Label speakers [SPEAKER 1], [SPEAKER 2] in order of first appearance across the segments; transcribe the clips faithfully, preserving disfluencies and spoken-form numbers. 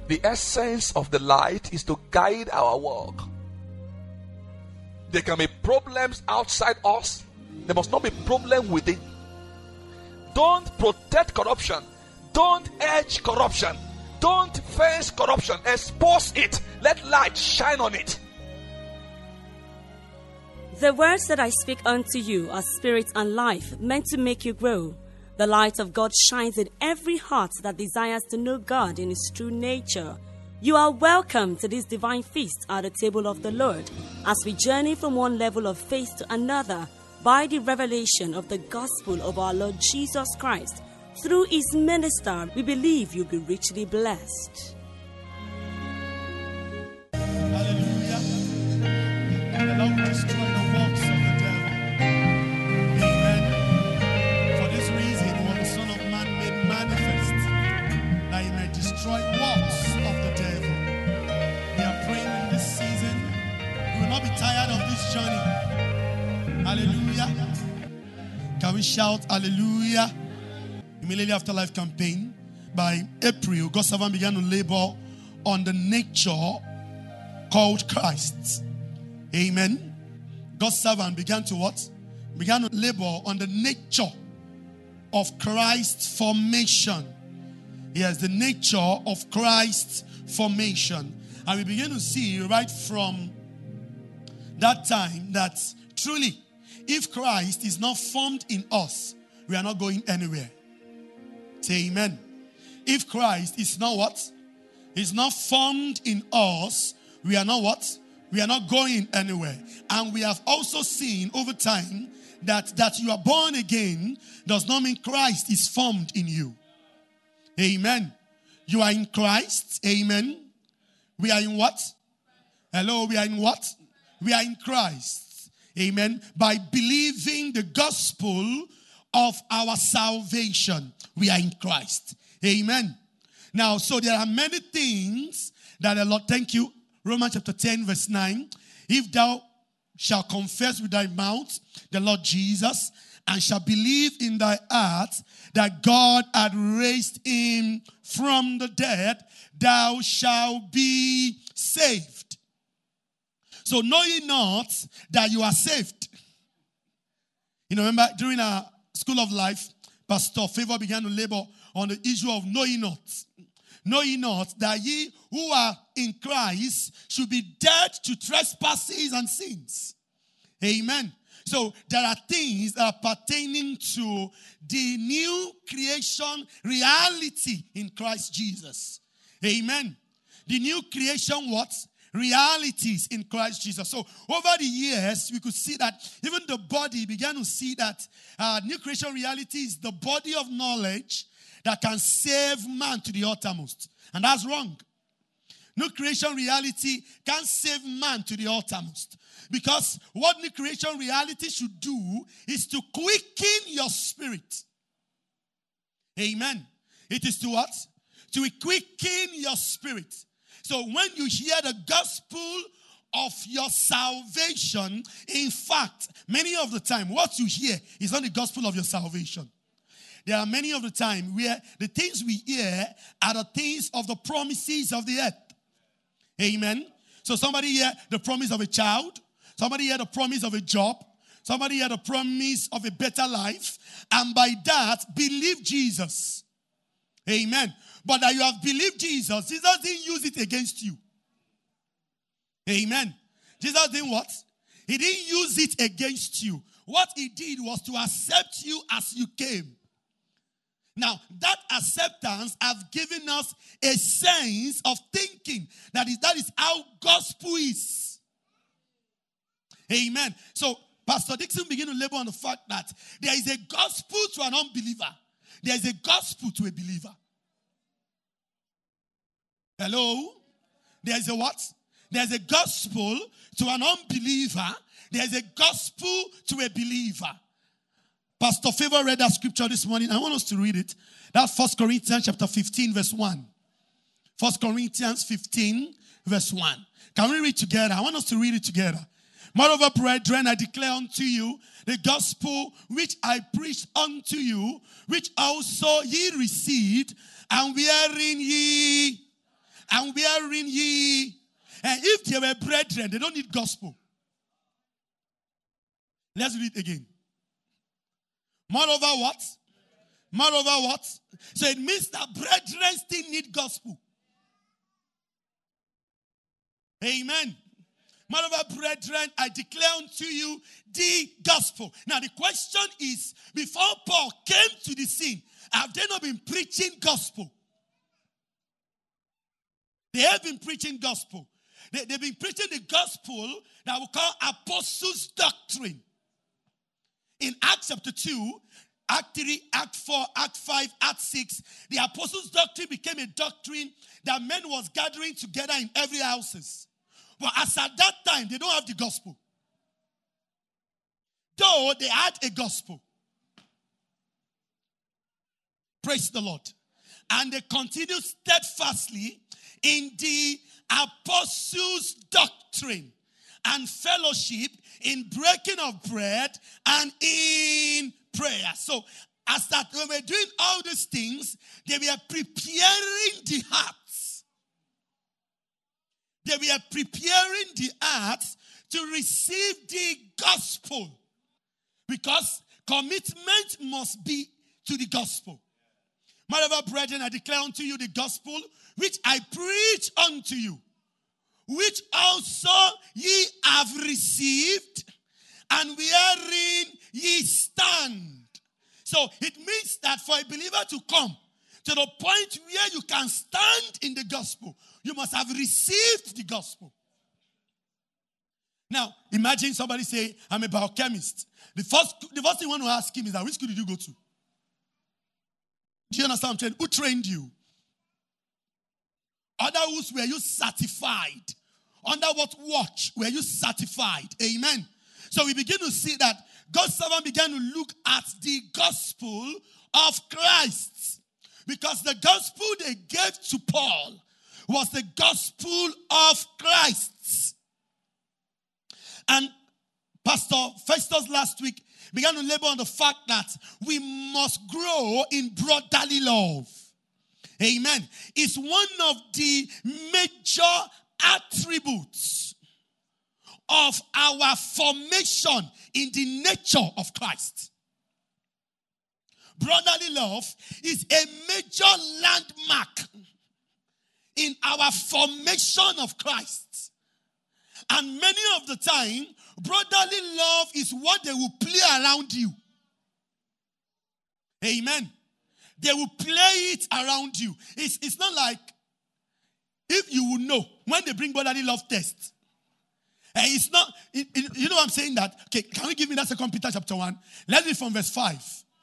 [SPEAKER 1] The essence of the light is to guide our walk. There can be problems outside us. There must not be problem within. Don't protect corruption. Don't edge corruption. Don't fence corruption. Expose it. Let light shine on it.
[SPEAKER 2] The words that I speak unto you are spirit and life, meant to make you grow. The light of God shines in every heart that desires to know God in His true nature. You are welcome to this divine feast at the table of the Lord, as we journey from one level of faith to another by the revelation of the gospel of our Lord Jesus Christ. Through His minister, we believe you'll be richly blessed.
[SPEAKER 3] Hallelujah. The Lord will destroy the works of the devil. Amen. For this reason, was the Son of Man made manifest, that He may destroy works of the devil. We are praying in this season. We will not be tired of this journey. Hallelujah. Can we shout hallelujah? Immediately after Life campaign, by April, God's servant began to labor on the nature called Christ. Amen. God's servant began to what? Began to labor on the nature of Christ's formation. Yes, the nature of Christ's formation. And we begin to see right from that time that truly, if Christ is not formed in us, we are not going anywhere. Say amen. If Christ is not what? Is not formed in us, we are not what? We are not going anywhere. And we have also seen over time that, that you are born again does not mean Christ is formed in you. Amen. You are in Christ. Amen. We are in what? Hello, we are in what? We are in Christ. Amen. By believing the gospel of our salvation, we are in Christ. Amen. Now, so there are many things that the Lord, thank you, Romans chapter ten verse nine. If thou shalt confess with thy mouth the Lord Jesus, and shalt believe in thy heart that God had raised him from the dead, thou shalt be saved. So know ye not that you are saved. You know, remember during our School of Life, Pastor Favor began to labor on the issue of know ye not. Know ye not that ye who are in Christ should be dead to trespasses and sins. Amen. So there are things that are pertaining to the new creation reality in Christ Jesus. Amen. The new creation what? Realities in Christ Jesus. So over the years, we could see that even the body began to see that uh, new creation reality is the body of knowledge that can save man to the uttermost. And that's wrong. New creation reality can't save man to the uttermost. Because what new creation reality should do is to quicken your spirit. Amen. It is to what? To quicken your spirit. So when you hear the gospel of your salvation, in fact, many of the time, what you hear is not the gospel of your salvation. There are many of the time where the things we hear are the things of the promises of the earth. Amen. So somebody hear the promise of a child. Somebody hear the promise of a job. Somebody hear the promise of a better life. And by that, believe Jesus. Amen. But that you have believed Jesus, Jesus didn't use it against you. Amen. Jesus didn't what? He didn't use it against you. What he did was to accept you as you came. Now, that acceptance have given us a sense of thinking. That is, that is how gospel is. Amen. So, Pastor Dixon began to labor on the fact that there is a gospel to an unbeliever. There is a gospel to a believer. Hello? There is a what? There is a gospel to an unbeliever. There is a gospel to a believer. Pastor Favor read that scripture this morning. I want us to read it. That's First Corinthians chapter fifteen, verse one. First Corinthians fifteen, verse one. Can we read together? I want us to read it together. Moreover, brethren, I declare unto you the gospel which I preached unto you, which also ye received, and wherein ye and wherein ye, and if they were brethren, they don't need gospel. Let's read it again. Moreover what? Moreover what? So it means that brethren still need gospel. Amen. Moreover, brethren, I declare unto you the gospel. Now the question is, before Paul came to the scene, have they not been preaching gospel? They have been preaching gospel. They, they've been preaching the gospel that we call apostles' doctrine. In Acts chapter two, Act three, Act four, Act five, Act six, the apostles' doctrine became a doctrine that men was gathering together in every houses. But as at that time, they don't have the gospel. Though they had a gospel. Praise the Lord. And they continue steadfastly in the apostles' doctrine and fellowship, in breaking of bread and in prayer. So, as that when we're doing all these things, they were preparing the hearts. They were preparing the hearts to receive the gospel. Because commitment must be to the gospel. Moreover, brethren, I declare unto you the gospel which I preach unto you, which also ye have received, and wherein ye stand. So it means that for a believer to come to the point where you can stand in the gospel, you must have received the gospel. Now, imagine somebody say, I'm a biochemist. The first, the first thing you want to ask him is that, which school did you go to? Do you understand what I'm saying? Who trained you? Others, were you certified? Under what watch were you certified? Amen. So we begin to see that God's servant began to look at the gospel of Christ. Because the gospel they gave to Paul was the gospel of Christ. And Pastor Festus last week began to labor on the fact that we must grow in brotherly love. Amen. It's one of the major attributes of our formation in the nature of Christ. Brotherly love is a major landmark in our formation of Christ. And many of the time, brotherly love is what they will play around you. Amen. They will play it around you. It's, it's not like if you will know when they bring brotherly love test. And it's not, it, it, you know what I'm saying that? Okay, can we give me that Second Peter chapter one? Let's read from verse five.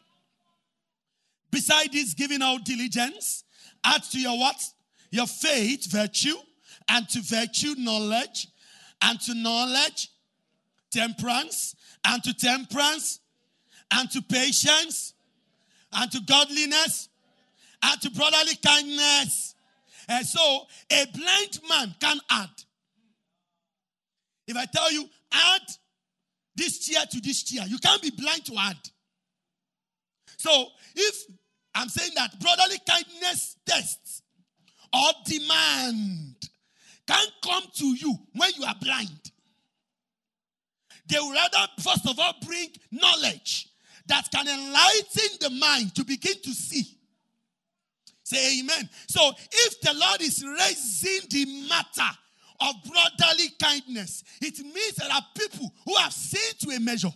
[SPEAKER 3] Beside this, giving out diligence, add to your what? Your faith, virtue, and to virtue, knowledge, and to knowledge, temperance, and to temperance, and to patience, and to godliness, and to brotherly kindness. And so, a blind man can add. If I tell you, add this chair to this chair, you can't be blind to add. So, if I'm saying that brotherly kindness tests or demand can't come to you when you are blind. They will rather, first of all, bring knowledge that can enlighten the mind to begin to see. Say amen. So if the Lord is raising the matter of brotherly kindness, it means there are people who have seen to a measure.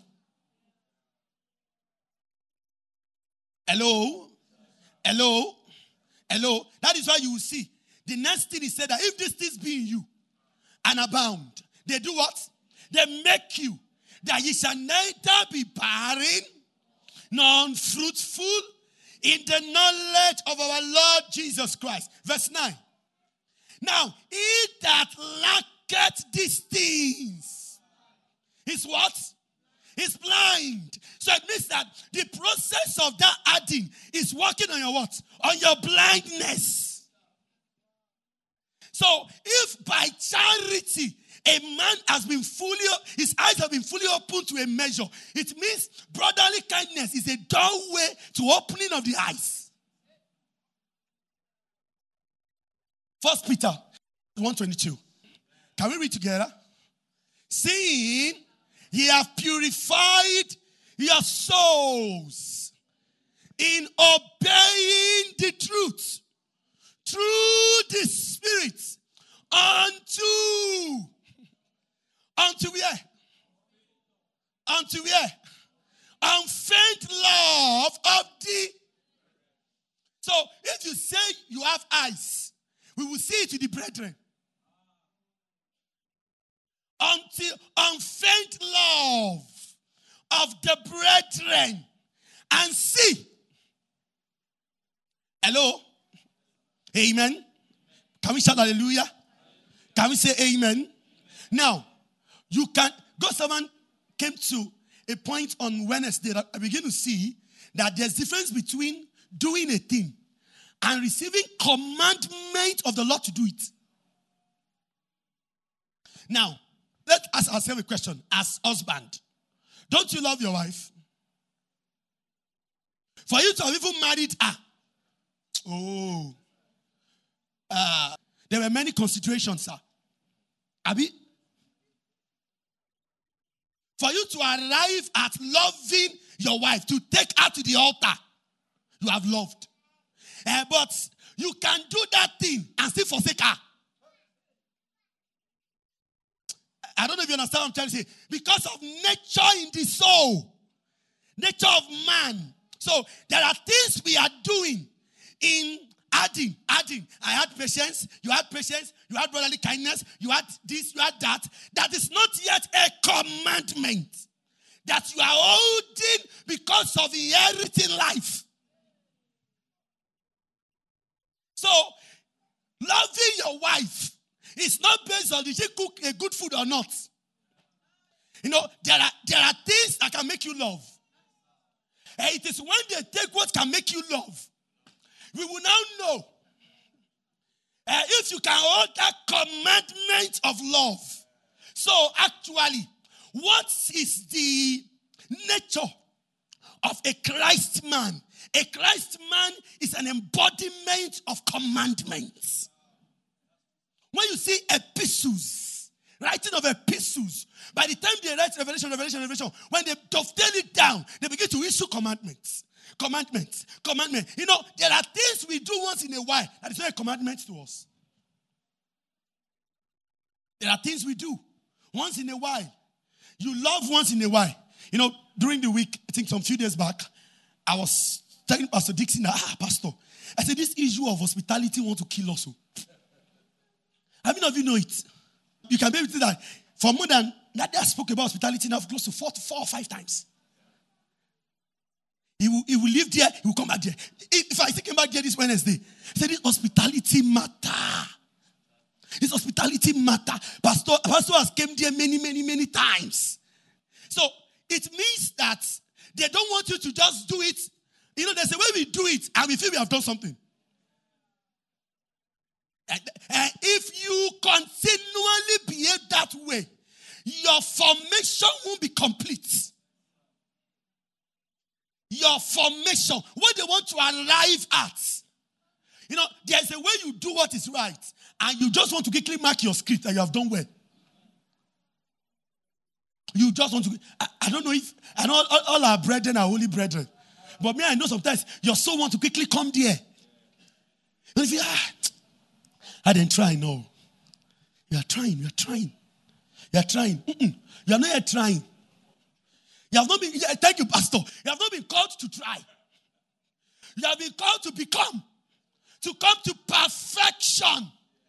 [SPEAKER 3] Hello? Hello? Hello? That is why you will see. The next thing is said that if this things be in you and abound, they do what? They make you that ye shall neither be barren nor unfruitful in the knowledge of our Lord Jesus Christ. Verse nine. Now, he that lacketh these things is what? Is blind. So it means that the process of that adding is working on your what? On your blindness. So if by charity a man has been fully, his eyes have been fully opened to a measure, it means brotherly kindness is a doorway to opening of the eyes. First Peter one twenty-two. Can we read together? Seeing ye have purified your souls in obeying the truth through the Spirit unto, unto where? Unto where? Unfeigned love of the. So if you say you have eyes, we will see it to the brethren. Until unfeigned love of the brethren, and see. Hello? Amen. Can we shout hallelujah? Can we say amen? Now, you can, God's servant came to a point on Wednesday that I begin to see that there's difference between doing a thing and receiving commandment of the Lord to do it. Now, let's ask ourselves a question. As husband, don't you love your wife? For you to have even married her, oh, uh, there were many considerations, sir. Abi? For you to arrive at loving your wife, to take her to the altar, you have loved. Uh, but you can do that thing and still forsake her. I don't know if you understand what I'm trying to say. Because of nature in the soul, nature of man. So there are things we are doing in adding, adding. I had patience, you had patience, you had brotherly kindness, you had this, you had that. That is not yet a commandment that you are holding because of inheriting life. So, loving your wife is not based on did she cook a good food or not. You know, there are, there are things that can make you love. And it is when they take what can make you love, we will now know uh, if you can hold that commandment of love. So actually, what is the nature of a Christ man? A Christ man is an embodiment of commandments. When you see epistles, writing of epistles, by the time they write Revelation, Revelation, Revelation, when they dovetail it down, they begin to issue commandments. Commandments, commandment. You know, there are things we do once in a while that is not a commandment to us. There are things we do once in a while. You love once in a while. You know, during the week, I think some few days back, I was telling Pastor Dixon, ah, Pastor, I said, this issue of hospitality want to kill us. How many of you know it? You can be able to do that. For more than, that I spoke about hospitality now close to four, four or five times. He will, he will live there, he will come back there. If I came back there this Wednesday, he said, this hospitality matter. This hospitality matter. Pastor, Pastor has came there many, many, many times. So, it means that they don't want you to just do it. You know, there's a way we do it and we feel we have done something. And, and if you continually behave that way, your formation won't be complete. Your formation, what they want to arrive at. You know, there's a way you do what is right, and you just want to quickly mark your script and you have done well. You just want to, I, I don't know if, I know all, all our brethren are holy brethren. But me, I know sometimes your soul want to quickly come there. And if you, ah, I didn't try, no. You are trying, you are trying. You are trying. Mm-mm. You are not yet trying. You have not been, thank you, Pastor. You have not been called to try. You have been called to become. To come to perfection.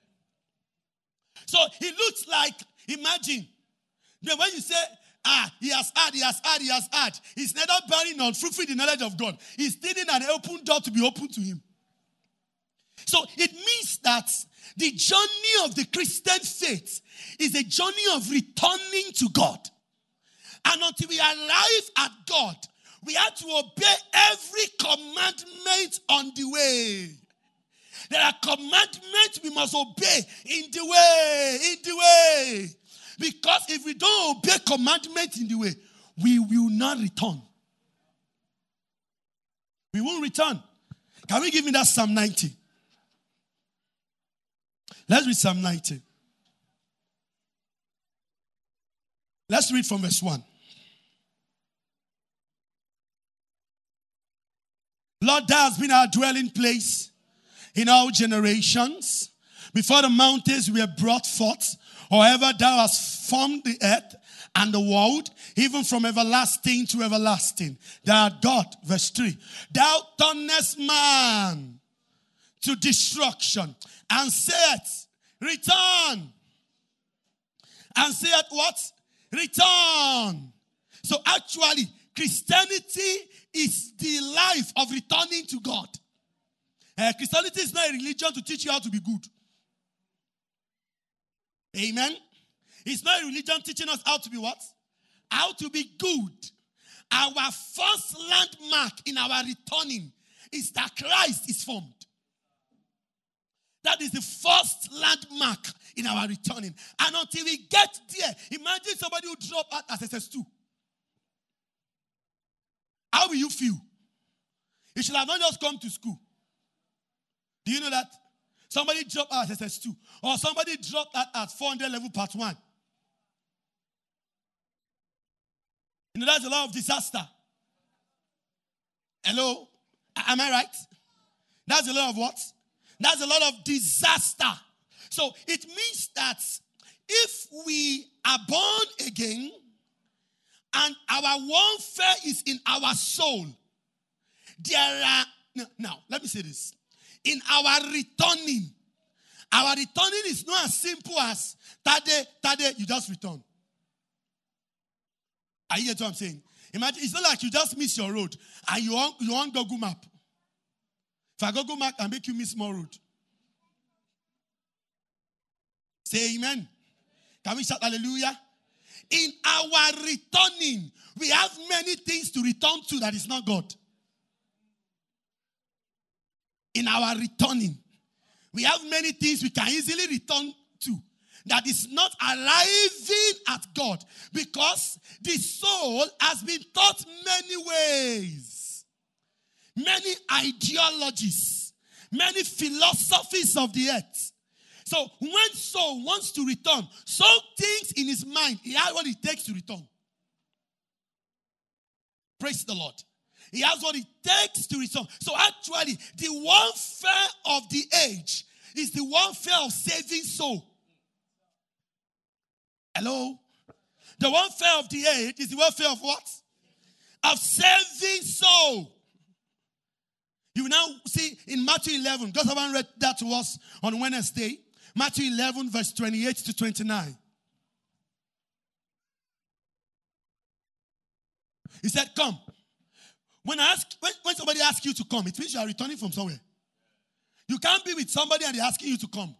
[SPEAKER 3] So it looks like, imagine, when you say, ah, he has had, he has had, he has had. He's neither barren nor fruitful in the knowledge of God. He's needing an open door to be open to him. So it means that the journey of the Christian faith is a journey of returning to God. And until we arrive at God, we have to obey every commandment on the way. There are commandments we must obey in the way, in the way. Because if we don't obey commandments in the way, we will not return. We won't return. Can we give me that Psalm ninety? Let's read Psalm ninety. Let's read from verse one. Lord, thou hast been our dwelling place in all generations. Before the mountains were brought forth, however thou hast formed the earth and the world, even from everlasting to everlasting. Thou art God. Verse three. Thou turnest man to destruction and saith, return. And saith what? Return. So actually, Christianity is the life of returning to God. Uh, Christianity is not a religion to teach you how to be good. Amen. It's not a religion teaching us how to be what? How to be good. Our first landmark in our returning is that Christ is formed. That is the first landmark in our returning. And until we get there, imagine somebody who dropped out as S S two. How will you feel? You should have not just come to school. Do you know that? Somebody dropped out as S S two. Or somebody dropped out at four hundred level part one. You know, that's a lot of disaster. Hello? Am I right? That's a lot of what? That's a lot of disaster. So it means that if we are born again and our warfare is in our soul, there are, now, now let me say this. In our returning, our returning is not as simple as Tade, Tade, you just return. Are you getting what I'm saying? Imagine, it's not like you just miss your road and you want, you want Google Map. If I Google Map, I make you miss more road. Say amen. Can we shout hallelujah? In our returning, we have many things to return to that is not God. In our returning, we have many things we can easily return to that is not arriving at God, because the soul has been taught many ways, many ideologies, many philosophies of the earth. So when soul wants to return, soul thinks in his mind he has what it takes to return. Praise the Lord. He has what it takes to return. So actually, the warfare of the age is the warfare of saving soul. Hello? The warfare of the age is the warfare of what? Of saving soul. You will now see in Matthew eleven, God haven't read that to us on Wednesday. Matthew eleven, verse twenty-eight to twenty-nine. He said, come. When, I ask, when, when somebody asks you to come, it means you are returning from somewhere. You can't be with somebody and they're asking you to come.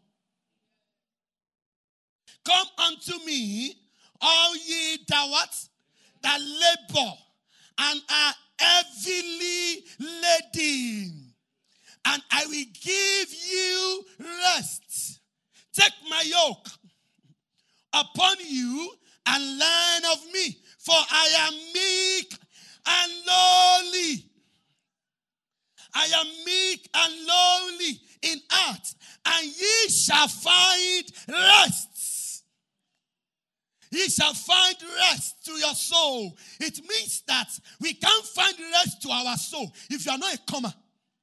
[SPEAKER 3] Come unto me, all ye that what? That labor and are heavily laden, and I will give you rest. Take my yoke upon you and learn of me, for I am meek and lowly. I am meek and lowly in heart, and ye shall find rest. Ye shall find rest to your soul. It means that we can't find rest to our soul if you are not a comer.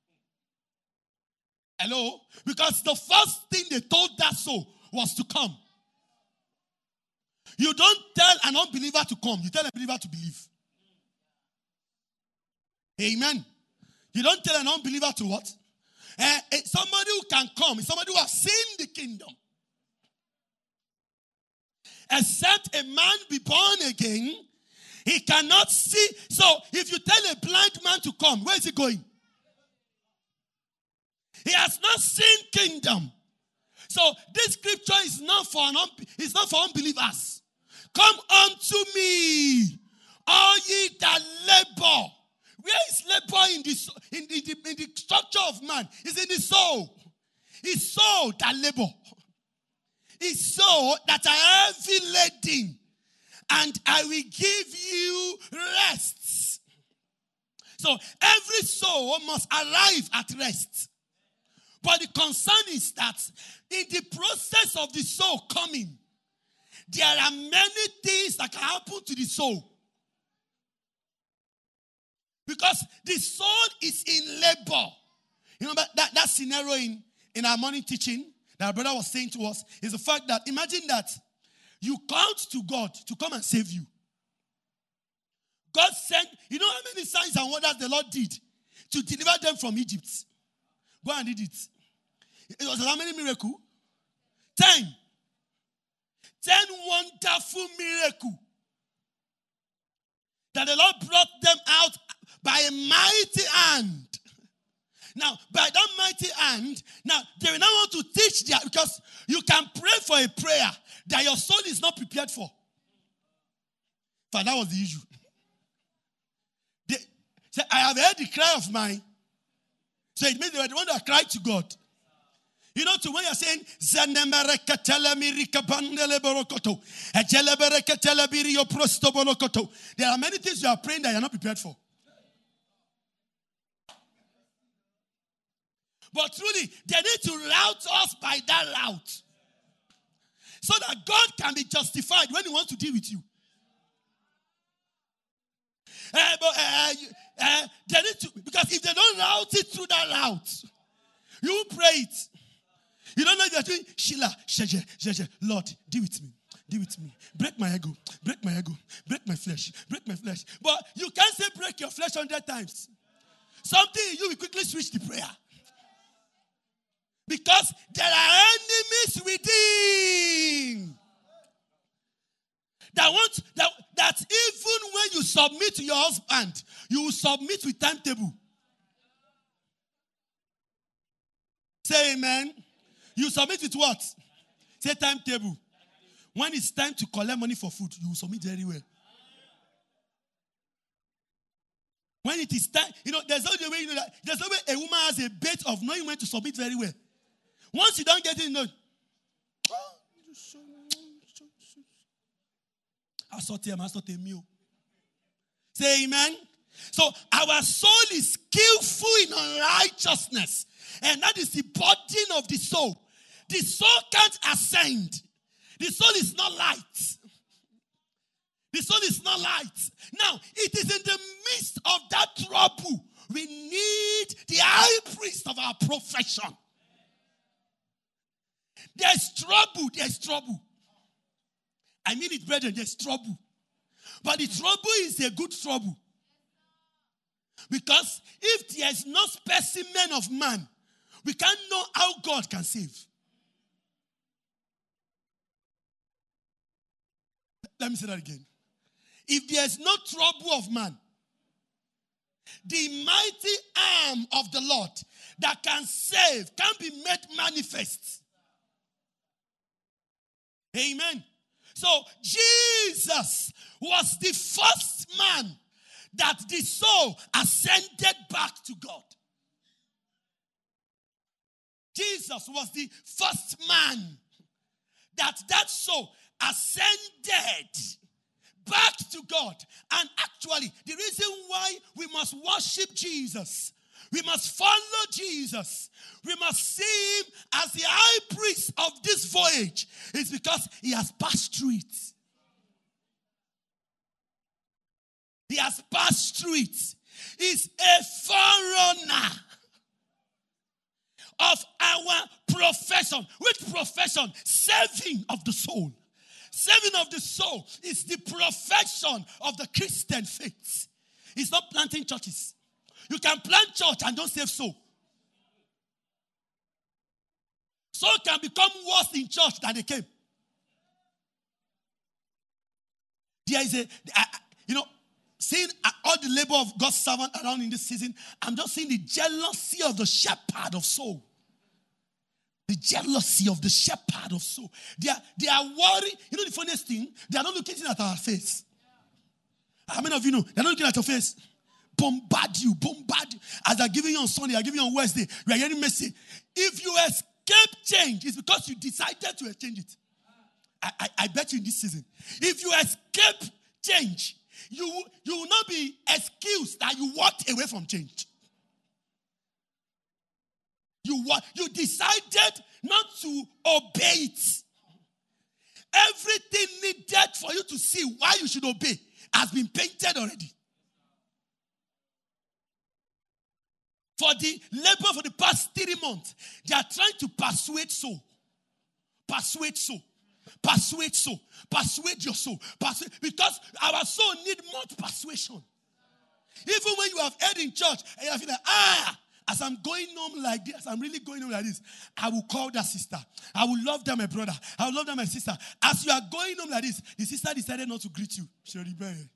[SPEAKER 3] Hello? Because the first thing they told that soul was to come. You don't tell an unbeliever to come. You tell a believer to believe. Amen. You don't tell an unbeliever to what? Uh, somebody who can come is somebody who has seen the kingdom. Except a man be born again, he cannot see. So if you tell a blind man to come, where is he going? He has not seen kingdom. So this scripture is not for an un- it's not for unbelievers. Come unto me, all ye that labor. Where is labor in the, in, the, in, the, in the structure of man? It's in the soul. It's soul that labor. It's soul that are heavy laden, and I will give you rest. So every soul must arrive at rest. But the concern is that in the process of the soul coming, there are many things that can happen to the soul. Because the soul is in labor. You know that, that scenario in, in our morning teaching that our brother was saying to us is the fact that imagine that you count to God to come and save you. God sent, you know how many signs and wonders the Lord did to deliver them from Egypt? Go and read it. It was how many miracles? Ten. Ten wonderful miracles. That the Lord brought them out by a mighty hand. Now, by that mighty hand, now they will now want to teach their, because you can pray for a prayer that your soul is not prepared for. But that was the issue. They said, I have heard the cry of mine. So it means they were the one that cried to God. You know, to when you're saying, there are many things you are praying that you're not prepared for. But truly, they need to route us by that route. So that God can be justified when he wants to deal with you. Uh, but, uh, uh, they need to, because if they don't route it through that route, you pray it. You don't know if you're doing Sheila, Sheje, Sheje. Lord, deal with me. Deal with me. Break my ego. Break my ego. Break my flesh. Break my flesh. But you can't say break your flesh hundred times. Something you will quickly switch the prayer. Because there are enemies within. That want that, that even when you submit to your husband, you will submit with timetable. Say amen. You submit with what? Say timetable. When it's time to collect money for food, you will submit very well. When it is time, you know, there's no way, you know, that there's no way a woman has a bait of knowing when to submit very well. Once you don't get it, you know, I saw him, I saw him. Say amen. So our soul is skillful in unrighteousness. And that is the burden of the soul. The soul can't ascend. The soul is not light. The soul is not light. Now, it is in the midst of that trouble we need the high priest of our profession. There's trouble, there's trouble. I mean it, brethren, there's trouble. But the trouble is a good trouble. Because if there's no specimen of man, we can't know how God can save. Let me say that again. If there's no trouble of man, the mighty arm of the Lord that can save can be made manifest. Amen. So Jesus was the first man that the soul ascended back to God. Jesus was the first man that that soul ascended back to God. And actually, the reason why we must worship Jesus, we must follow Jesus, we must see him as the high priest of this voyage, is because he has passed through it. He has passed through it. He's a forerunner of our profession. Which profession? Saving of the soul. Saving of the soul is the profession of the Christian faith. It's not planting churches. You can plant church and don't save soul. Soul can become worse in church than they came. There is a, you know, seeing all the labor of God's servant around in this season, I'm just seeing the jealousy of the shepherd of soul. The jealousy of the shepherd of soul. They are, they are worried. You know the funniest thing? They are not looking at our face. How many of you know? They're not looking at your face. Bombard you, bombard you. As they're giving you on Sunday, they're giving you on Wednesday. You are getting messy. If you escape change, it's because you decided to exchange it. I, I, I bet you in this season. If you escape change, you, you will not be excused that you walked away from change. You wa- you decided not to obey it. Everything needed for you to see why you should obey has been painted already. For the labor for the past three months, they are trying to persuade soul. Persuade soul. Persuade soul. Persuade your soul. Persuade, because our soul need much persuasion. Even when you have heard in church and you are feeling, ah, as I'm going home like this, I'm really going home like this, I will call that sister. I will love that my brother. I will love that my sister. As you are going home like this, the sister decided not to greet you. She rebelled.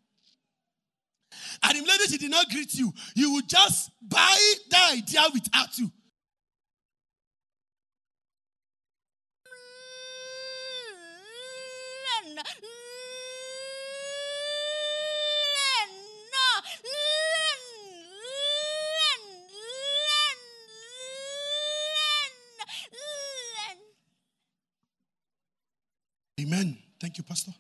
[SPEAKER 3] And immediately she did not greet you. You would just buy that idea without you. Amen. Thank you, Pastor.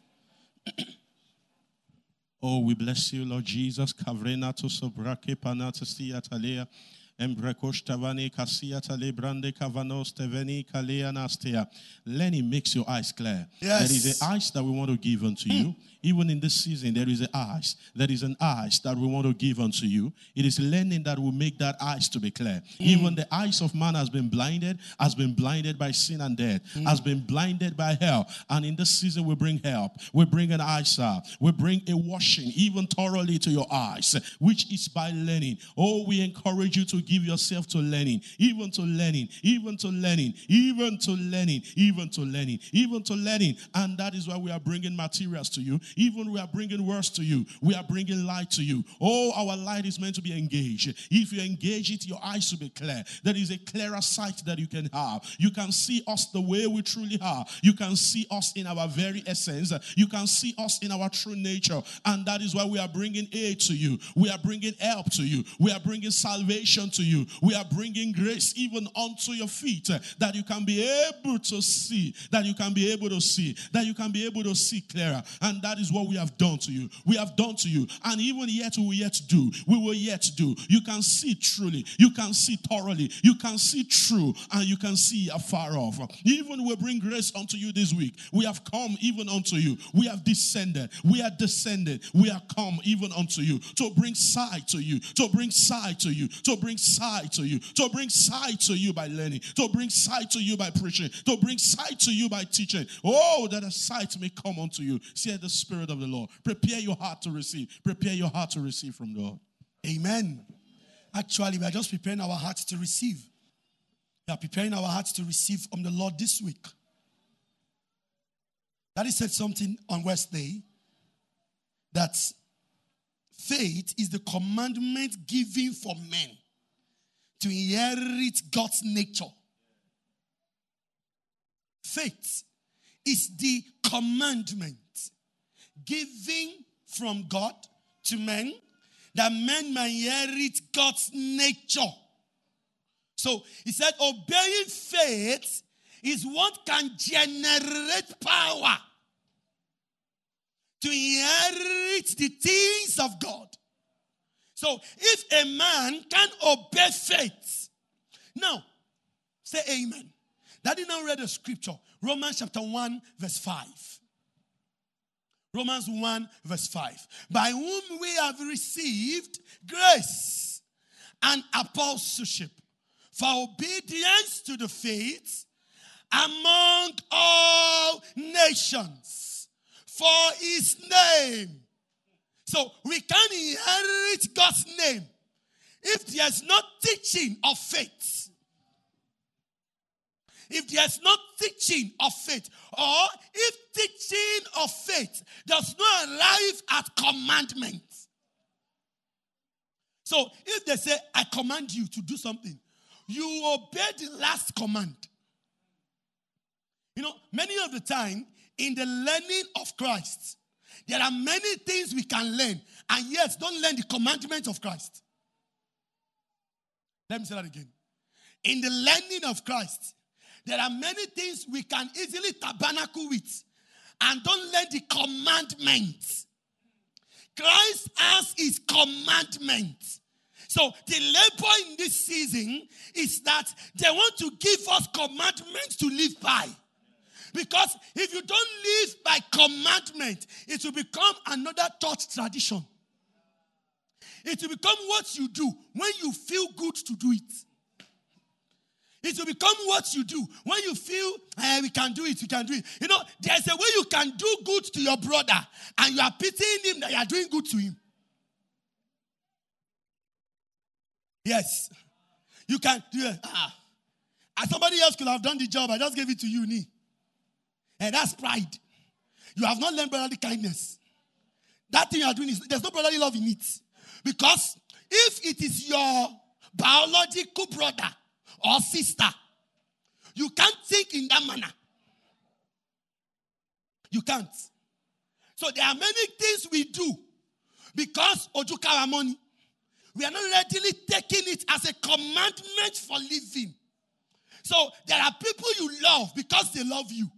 [SPEAKER 4] Oh, we bless you, Lord Jesus. Kavrenato sobrake panata siatalea. Embrekosh tavani kasiatale brande kavanos teveni kalea nastea. Lenny makes your eyes clear.
[SPEAKER 3] Yes.
[SPEAKER 4] There is an eyes that we want to give unto you. Even in this season, there is an eyes. There is an eyes that we want to give unto you. It is learning that will make that eyes to be clear. Mm. Even the eyes of man has been blinded, has been blinded by sin and death, mm. has been blinded by hell. And in this season, we bring help. We bring an eyes out. We bring a washing, even thoroughly to your eyes, which is by learning. Oh, we encourage you to give yourself to learning, even to learning, even to learning, even to learning, even to learning, even to learning. And that is why we are bringing materials to you. Even we are bringing words to you. We are bringing light to you. Oh, our light is meant to be engaged. If you engage it, your eyes will be clear. There is a clearer sight that you can have. You can see us the way we truly are. You can see us in our very essence. You can see us in our true nature. And that is why we are bringing aid to you. We are bringing help to you. We are bringing salvation to you. We are bringing grace even onto your feet, that you can be able to see, that you can be able to see, that you can be able to see clearer. And that is what we have done to you. We have done to you. And even yet we will yet do. We will yet do. You can see truly. You can see thoroughly. You can see true. And you can see afar off. Even we bring grace unto you this week. We have come even unto you. We have descended. We are descended. We are come even unto you. To bring sight to you. To bring sight to you. To bring sight to you. To bring sight to you by learning. To bring sight to you by preaching. To bring sight to you by teaching. Oh, that a sight may come unto you. See the Spirit of the Lord. Prepare your heart to receive. Prepare your heart to receive from God.
[SPEAKER 3] Amen. Actually, we are just preparing our hearts to receive. We are preparing our hearts to receive from the Lord this week. Daddy said something on Wednesday, that faith is the commandment given for men to inherit God's nature. Faith is the commandment given from God to men, that men may inherit God's nature. So he said, obeying faith is what can generate power to inherit the things of God. So if a man can obey faith, now say amen. Daddy now read the scripture, Romans chapter one, verse five. Romans one, verse five. By whom we have received grace and apostleship for obedience to the faith among all nations for his name. So we can inherit God's name if there's no teaching of faith. If there's no teaching of faith, or if teaching of faith does not arrive at commandment. So if they say, I command you to do something, you obey the last command. You know, many of the time, in the learning of Christ, there are many things we can learn, and yet don't learn the commandments of Christ. Let me say that again. In the learning of Christ, there are many things we can easily tabernacle with and don't learn the commandments. Christ has his commandments. So the labor in this season is that they want to give us commandments to live by. Because if you don't live by commandment, it will become another thought tradition. It will become what you do when you feel good to do it. It will become what you do when you feel, eh, we can do it, we can do it. You know, there's a way you can do good to your brother and you are pitying him that you are doing good to him. Yes. You can do it. Ah. And somebody else could have done the job. I just gave it to you, Nee. And that's pride. You have not learned brotherly kindness. That thing you are doing, is there's no brotherly love in it. Because if it is your biological brother or sister, you can't think in that manner. You can't. So there are many things we do because Ojukawa money. We are not readily taking it as a commandment for living. So there are people you love because they love you.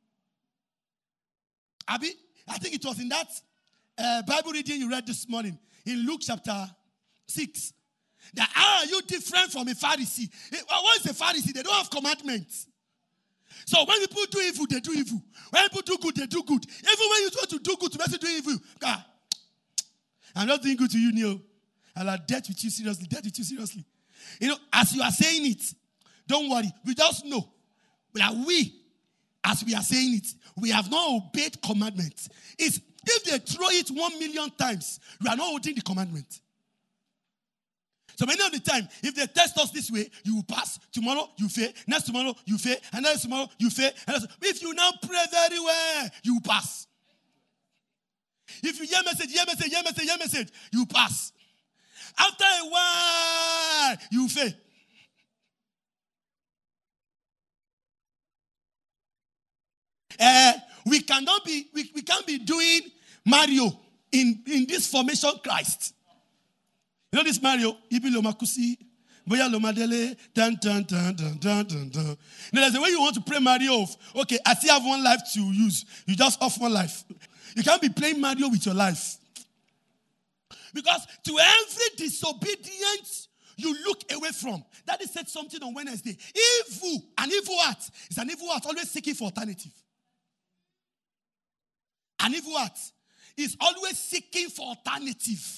[SPEAKER 3] Abi, I think it was in that uh, Bible reading you read this morning in Luke chapter six. That how are you different from a Pharisee? What is a Pharisee? They don't have commandments. So when people do evil, they do evil. When people do good, they do good. Even when you try to do good to person do evil, God, I'm not doing good to you, Neil. I'll have dealt with you seriously. Dealt with you seriously. You know, as you are saying it, don't worry. We just know that we, as we are saying it, we have not obeyed commandments. It's, if they throw it one million times, we are not holding the commandment. So many of the time, if they test us this way, you will pass. Tomorrow, you fail. Next tomorrow, you fail. And next tomorrow, you fail. And next, if you now pray very well, you will pass. If you hear message, hear message, hear message, hear message, you will pass. After a while, you fail. Uh, we cannot be, we, we can't be doing Mario in, in this formation Christ. You know this Mario? Ibi lomakusi, boya lomadele, dun dun dun dun dun dun dun. Now there's a way you want to pray Mario of, okay, I still have one life to use. You just off one life. You can't be playing Mario with your life. Because to every disobedience you look away from. Daddy said something on Wednesday. Evil, an evil heart is an evil heart always seeking for alternative. An evil heart is always seeking for alternative.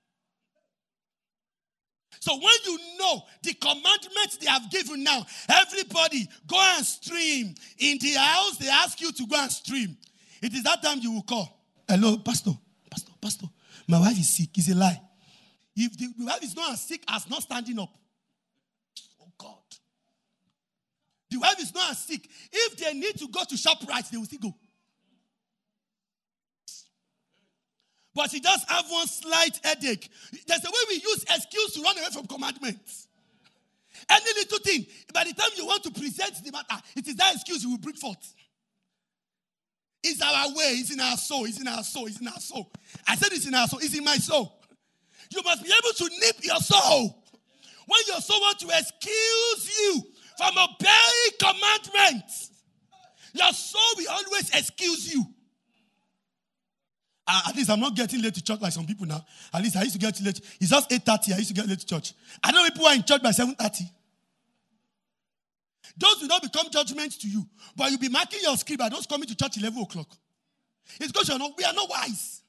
[SPEAKER 3] So when you know the commandments they have given now, everybody go and stream. In the house, they ask you to go and stream. It is that time you will call. Hello, pastor, pastor, pastor. My wife is sick. It's a lie. If the wife is not as sick as not standing up. Oh, God. The wife is not as sick. If they need to go to ShopRite, they will still go. But she just have one slight headache. There's a way we use excuse to run away from commandments. Any little thing, by the time you want to present the matter, it is that excuse you will bring forth. It's our way. It's in our soul. It's in our soul. It's in our soul. I said it's in our soul. It's in my soul. You must be able to nip your soul. When your soul wants to excuse you from obeying commandments, your soul will always excuse you. Uh, at least I'm not getting late to church like some people now. At least I used to get late. It's just eight thirty. I used to get late to church. I know people are in church by seven thirty. Those will not become judgment to you. But you'll be marking your script by those coming to church eleven o'clock. It's because you're not, we are not wise.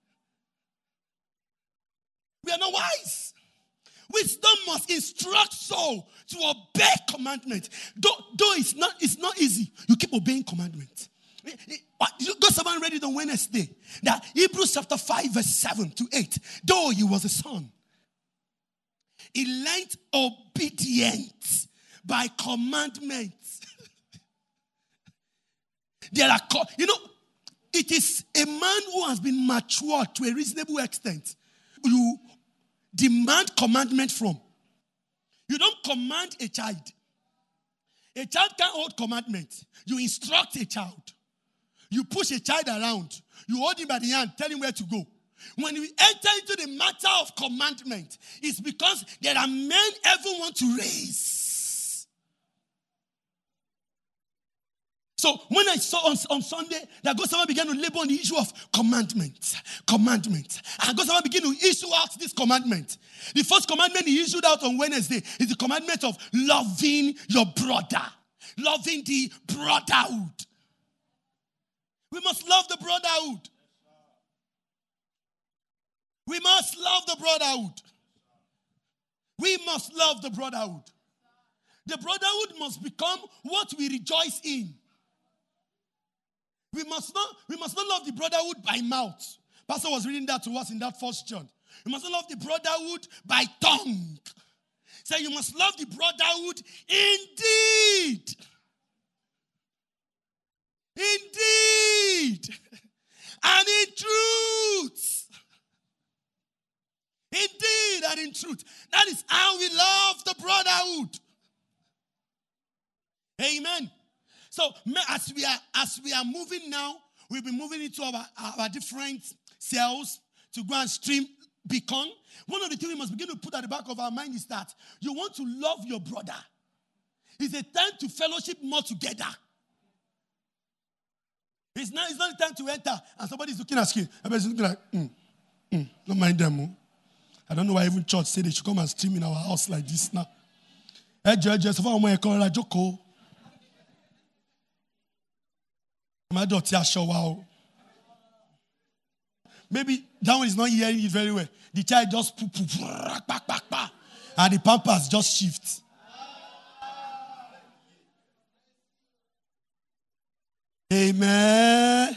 [SPEAKER 3] We are not wise. Wisdom must instruct soul to obey commandments. Though, though it's not, it's not easy. You keep obeying commandments. You got someone read it on Wednesday. That Hebrews chapter five verse seven to eight. Though he was a son, he learned obedience by commandments. There are, you know, it is a man who has been matured to a reasonable extent. You demand commandment from. You don't command a child. A child can't hold commandment. You instruct a child. You push a child around. You hold him by the hand, tell him where to go. When we enter into the matter of commandment, it's because there are men everyone want to raise. So when I saw on, on Sunday that God someone began to labor on the issue of commandments, commandments, and God someone began to issue out this commandment. The first commandment he issued out on Wednesday is the commandment of loving your brother, loving the brotherhood. We must love the brotherhood. We must love the brotherhood. We must love the brotherhood. The brotherhood must become what we rejoice in. We must not, we must not love the brotherhood by mouth. Pastor was reading that to us in that first John. We must not love the brotherhood by tongue. So you must love the brotherhood indeed. Indeed. And in truth. Indeed and in truth. That is how we love the brotherhood. Amen. So as we are as we are moving now, we'll be moving into our, our different cells to go and stream Beacon. One of the things we must begin to put at the back of our mind is that you want to love your brother. It's a time to fellowship more together. It's not, it's not a time to enter and somebody's looking at you. Everybody's looking like, mm, mm, don't mind them. I don't know why even church say they should come and stream in our house like this now. Maybe that one is not hearing it very well. The child just poo poo, back, back, back, and the pampers just shift. Amen.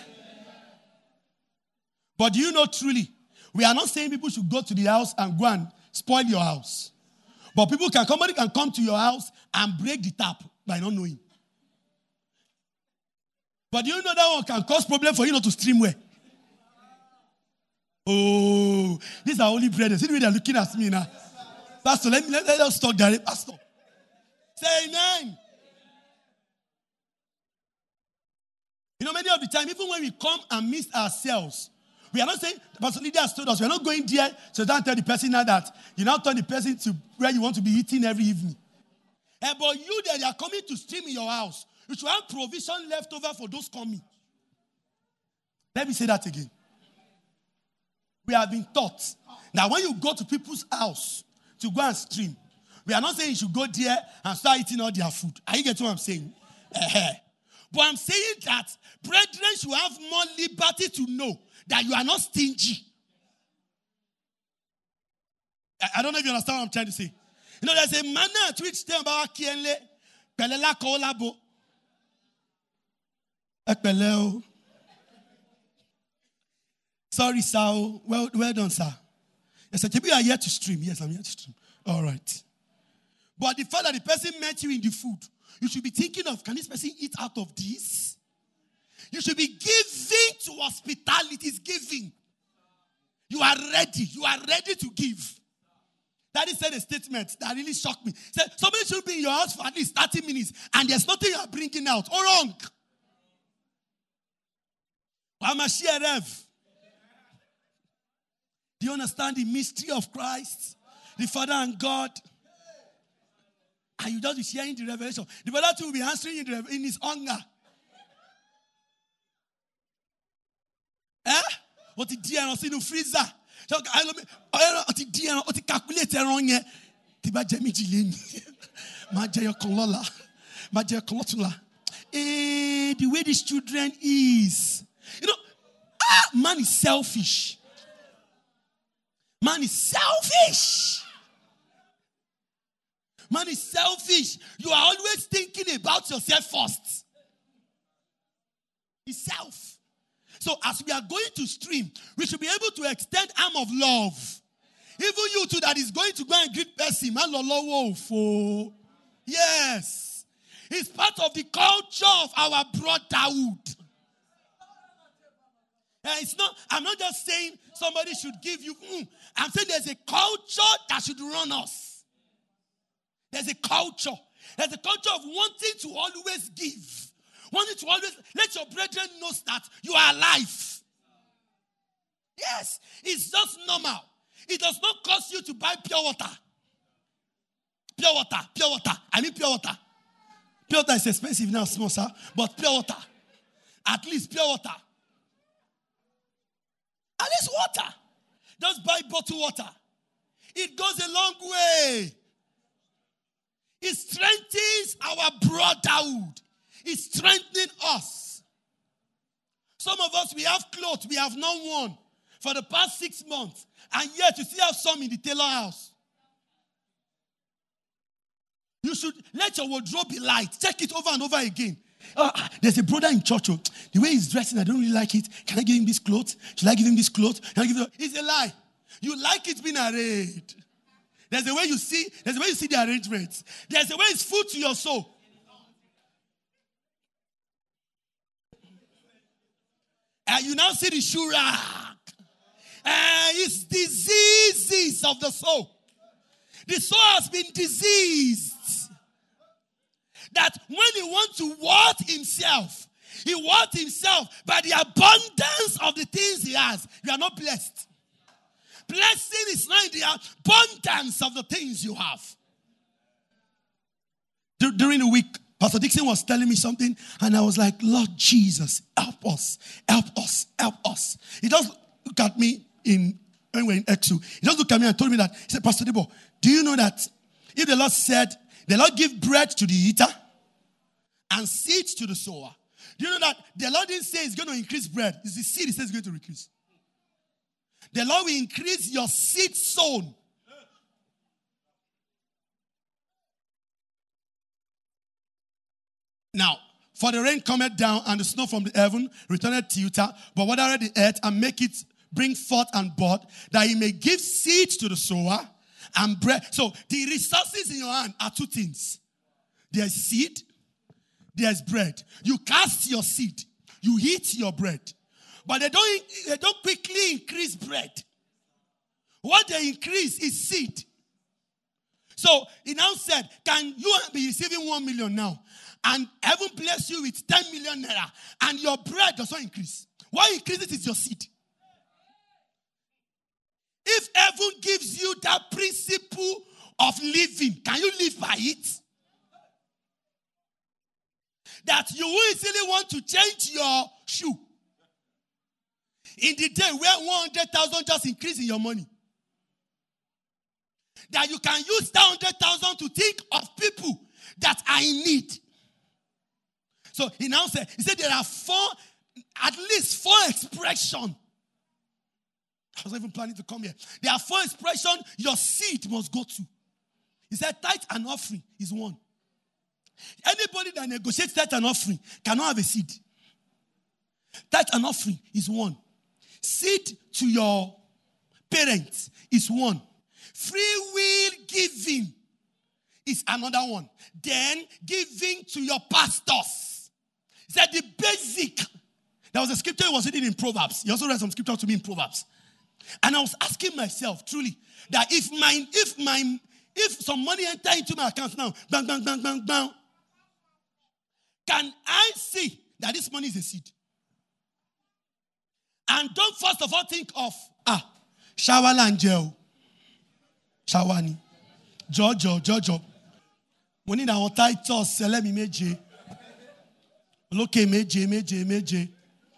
[SPEAKER 3] But do you know truly, we are not saying people should go to the house and go and spoil your house. But people can, somebody can come to your house and break the tap by not knowing. But do you know that one can cause problem for you not to stream well? Oh, these are only brothers. See the way they're looking at me now. Pastor, let me let, let us talk direct. Pastor. Say amen. You know, many of the time, even when we come and miss ourselves, we are not saying, Pastor Lydia has told us, we are not going there to so tell the person now that you now turn the person to where you want to be eating every evening. Eh, but you that are coming to stream in your house, you should have provision left over for those coming. Let me say that again. We have been taught that when you go to people's house to go and stream, we are not saying you should go there and start eating all their food. Are you getting what I'm saying? Uh-huh. But I'm saying that brethren should have more liberty to know that you are not stingy. I don't know if you understand what I'm trying to say. You know, there's a manner at which they about kienle pelela kolabo. Ekpeleo. Sorry, sir. Well, well done, sir. I said, you are here to stream. Yes, I'm here to stream. All right. But the fact that the person met you in the food, you should be thinking of, can this person eat out of this? You should be giving to hospitality. It's giving. You are ready. You are ready to give. Daddy said a statement that really shocked me. He said, somebody should be in your house for at least thirty minutes and there's nothing you are bringing out. Or wrong. I'm a sheriff. Do you understand the mystery of Christ? The Father and God. And you just be sharing the revelation. The brother too will be answering in, the, in his hunger. Eh? What the dear in the freezer? I love me. What the dear? What the calculator on here? Tiba jemi jilin. Maja kolola. Maja kolotula. Eh, the way these children is. You know, ah, man is selfish. Man is selfish. Man is selfish. You are always thinking about yourself first. It's self. So as we are going to stream, we should be able to extend arm of love. Even you too that is going to go and greet person. Man, lolo, yes. It's part of the culture of our brotherhood. It's not, I'm not just saying somebody should give you. Mm, I'm saying there's a culture that should run us. There's a culture. There's a culture of wanting to always give. Wanting to always let your brethren know that you are alive. Yes, it's just normal. It does not cost you to buy pure water. Pure water, pure water. I mean pure water. Pure water is expensive now, small, sir. But pure water. At least pure water. At least water. Just buy bottled water. It goes a long way. It strengthens our brotherhood. It strengthens us. Some of us, we have clothes we have not worn for the past six months. And yet you still have some in the tailor house. You should let your wardrobe be light. Check it over and over again. Uh, there's a brother in church. Oh, the way he's dressing, I don't really like it. Can I give him this clothes? Should I give him this clothes? Can I give him? It's a lie. You like it being arrayed. There's a way you see. There's a way you see the arrangements. There's a way it's food to your soul. And you now see the shoe rack. Uh, it's diseases of the soul. The soul has been diseased. That when he wants to ward himself, he wards himself by the abundance of the things he has. You are not blessed. Blessing is not in the abundance of the things you have. During the week, Pastor Dixon was telling me something, and I was like, Lord Jesus, help us, help us, help us. He just looked at me in, when we were in X U. He just looked at me and told me that, he said, Pastor Debo, do you know that if the Lord said, the Lord give bread to the eater and seed to the sower, do you know that the Lord didn't say he's going to increase bread. It's the seed he says he's going to increase. The Lord will increase your seed sown. Now, for the rain cometh down and the snow from the heaven returneth to Utah, but water the earth and make it bring forth and bud, that he may give seed to the sower and bread. So the resources in your hand are two things. There's seed, there's bread. You cast your seed, you eat your bread. But they don't, they don't quickly increase bread. What they increase is seed. So he now said, can you be receiving one million now? And heaven bless you with ten million naira. And your bread does not increase. What increases is your seed. If heaven gives you that principle of living, can you live by it? That you will easily want to change your shoe. In the day where one hundred thousand just increase in your money. That you can use that one hundred thousand to think of people that are in need. So he now said, he said there are four, at least four expressions. I was not even planning to come here. There are four expressions your seed must go to. He said tithe and offering is one. Anybody that negotiates tithe and offering cannot have a seed. Tithe and offering is one. Seed to your parents is one. Free will giving is another one. Then giving to your pastors. He said the basic. There was a scripture he was reading in Proverbs. He also read some scripture to me in Proverbs. And I was asking myself, truly, that if my if my if some money enter into my account now, bang, bang, bang, bang, bang, can I see that this money is a seed? And don't first of all think of, ah, Shawala and Joe. Shawani. Jojo, Jojo. When in our title, Selemi Meje. Loke Meje, Meje, Meje.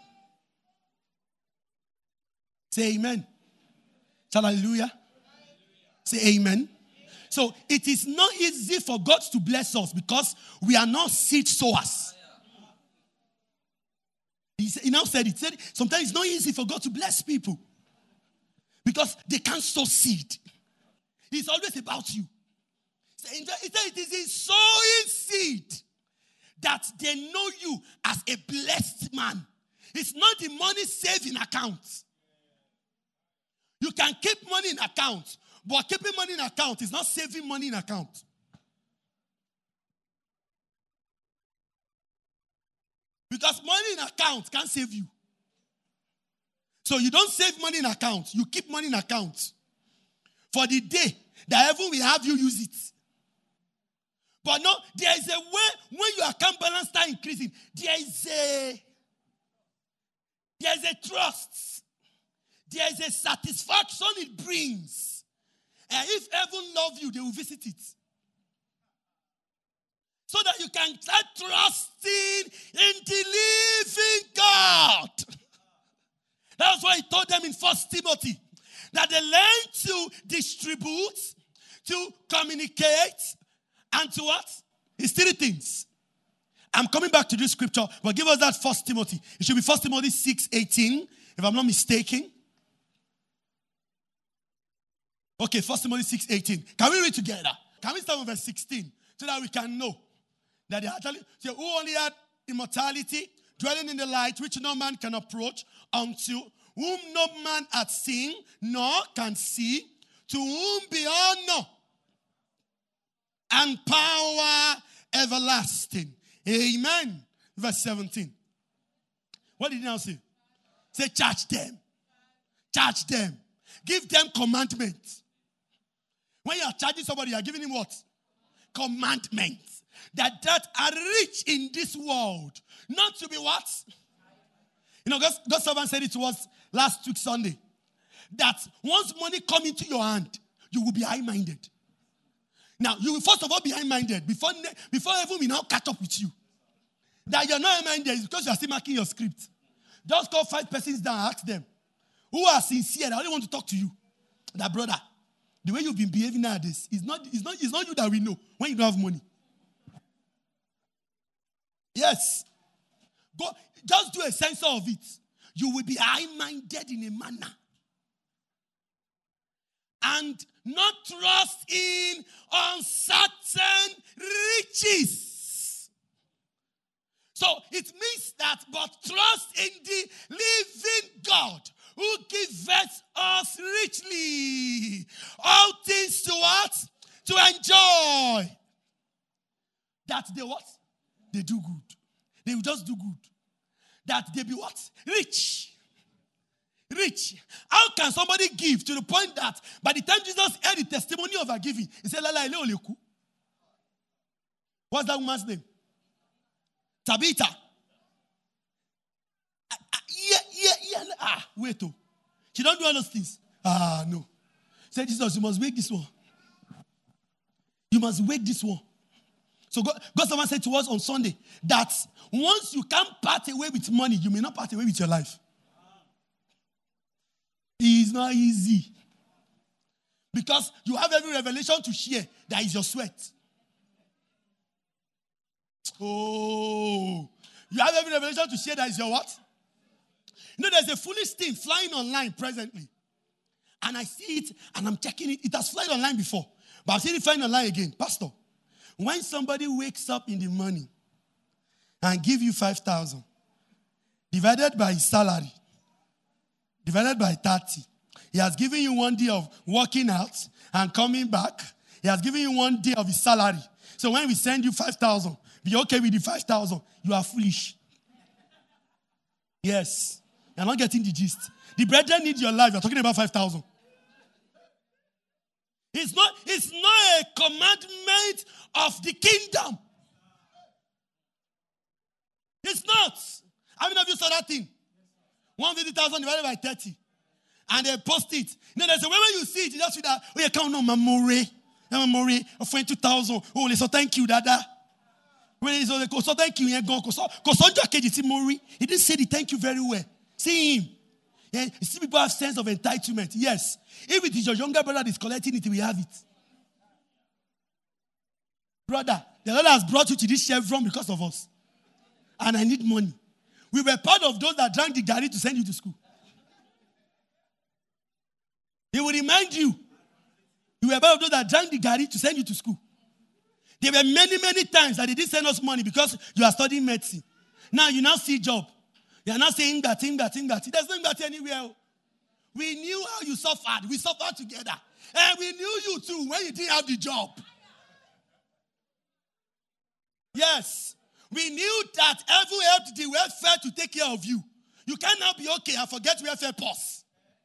[SPEAKER 3] Say amen. Hallelujah. Say amen. So it is not easy for God to bless us because we are not seed sowers. He, he now said it. Said sometimes it's not easy for God to bless people because they can't sow seed. It's always about you. He said it is in sowing seed that they know you as a blessed man. It's not the money saved in accounts. You can keep money in account, but keeping money in account is not saving money in account. Because money in account can't save you. So you don't save money in account. You keep money in account. For the day that heaven will have you use it. But no, there is a way when your account balance start increasing. There is a, there is a trust. There is a satisfaction it brings. And if heaven love you, they will visit it. So that you can start trusting in the living God. That's why he told them in First Timothy that they learn to distribute, to communicate, and to what? It's three things. I'm coming back to this scripture, but give us that First Timothy. It should be First Timothy six eighteen, if I'm not mistaken. Okay, First Timothy six eighteen. Can we read together? Can we start with verse sixteen so that we can know that they actually say, who only had immortality, dwelling in the light, which no man can approach, unto whom no man hath seen, nor can see, to whom be honor and power everlasting. Amen. Verse seventeen. What did he now say? Say, charge them. Charge them. Give them commandments. When you are charging somebody, you are giving him what? Commandments. That that are rich in this world. Not to be what? You know, God's, God's servant said it to us last week Sunday. That once money come into your hand, you will be high-minded. Now, you will first of all be high-minded before, before everyone will now catch up with you. That you're not high-minded is because you're still marking your script. Just call five persons down and ask them, who are sincere, I only want to talk to you. That brother, the way you've been behaving nowadays, is not, it's not, it's not you that we know when you don't have money. Yes. Go, just do a sensor of it. You will be high-minded in a manner. And not trust in uncertain riches. So it means that, but trust in the living God who giveth us richly all things to what? To enjoy. That they what? They do good. They will just do good. That they be what? Rich. Rich. How can somebody give to the point that by the time Jesus heard the testimony of her giving, he said, Lala, ele oleku. What's that woman's name? Tabitha. Ah, ah, yeah, yeah, yeah. Ah, wait, oh. She don't do all those things. Ah, no. Say, Jesus, you must wake this one. You must wake this one. So God, God someone said to us on Sunday that once you can't part away with money, you may not part away with your life. It's not easy. Because you have every revelation to share that is your sweat. Oh, you have every revelation to share that is your what? You know, there's a foolish thing flying online presently. And I see it and I'm checking it. It has flied online before. But I've seen it flying online again. Pastor, when somebody wakes up in the morning and give you five thousand divided by his salary, divided by thirty, he has given you one day of working out and coming back. He has given you one day of his salary. So when we send you five thousand, be okay with the five thousand. You are foolish. Yes. You're not getting the gist. The brethren need your life. You're talking about five thousand. It's not, it's not a commandment of the kingdom. It's not. How many of you saw that thing? one hundred fifty thousand divided by thirty. And they post it. You know, there's a way when you see it, you just see that, oh, you can't know my more. My more of twenty thousand. Oh, so thank you, Dada. When so thank you, he didn't say the thank you very well. See him. Yeah, you see people have sense of entitlement. Yes. If it is your younger brother that is collecting it, we have it. Brother, the Lord has brought you to this chevron because of us. And I need money. We were part of those that drank the garri to send you to school. He will remind you. We were part of those that drank the garri to send you to school. There were many, many times that they didn't send us money because you are studying medicine. Now you now see job. You are not saying that, thing, that, thing, that. There's no that anywhere. We knew how you suffered. We suffered together. And we knew you too when you didn't have the job. Yes. We knew that everyone helped the welfare to take care of you. You cannot be okay and forget welfare pause.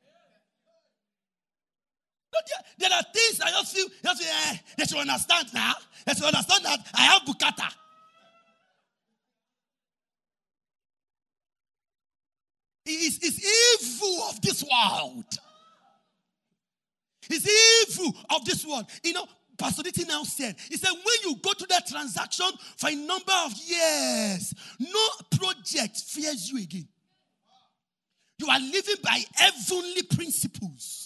[SPEAKER 3] But there, there are things I just feel, just feel eh, they should understand now. They should understand that I have bukata. It's, it's evil of this world. It's evil of this world. You know, Pastor Diti now said, he said, when you go to that transaction for a number of years, no project fears you again. You are living by heavenly principles.